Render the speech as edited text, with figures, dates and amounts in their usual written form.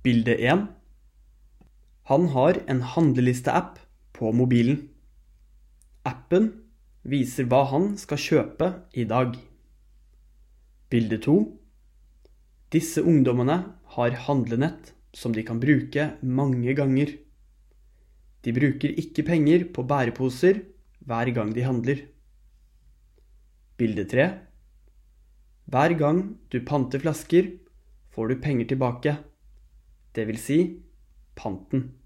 Bilde 1. Han har en handleliste-app på mobilen. Appen viser hva han skal kjøpe i dag. Bilde 2. Disse ungdommene har handlenett som de kan bruke mange ganger. De bruker ikke penger på bæreposer hver gang de handler. Bilde 3. Hver gang du panter flasker, får du penger tilbake. Det vil si panten.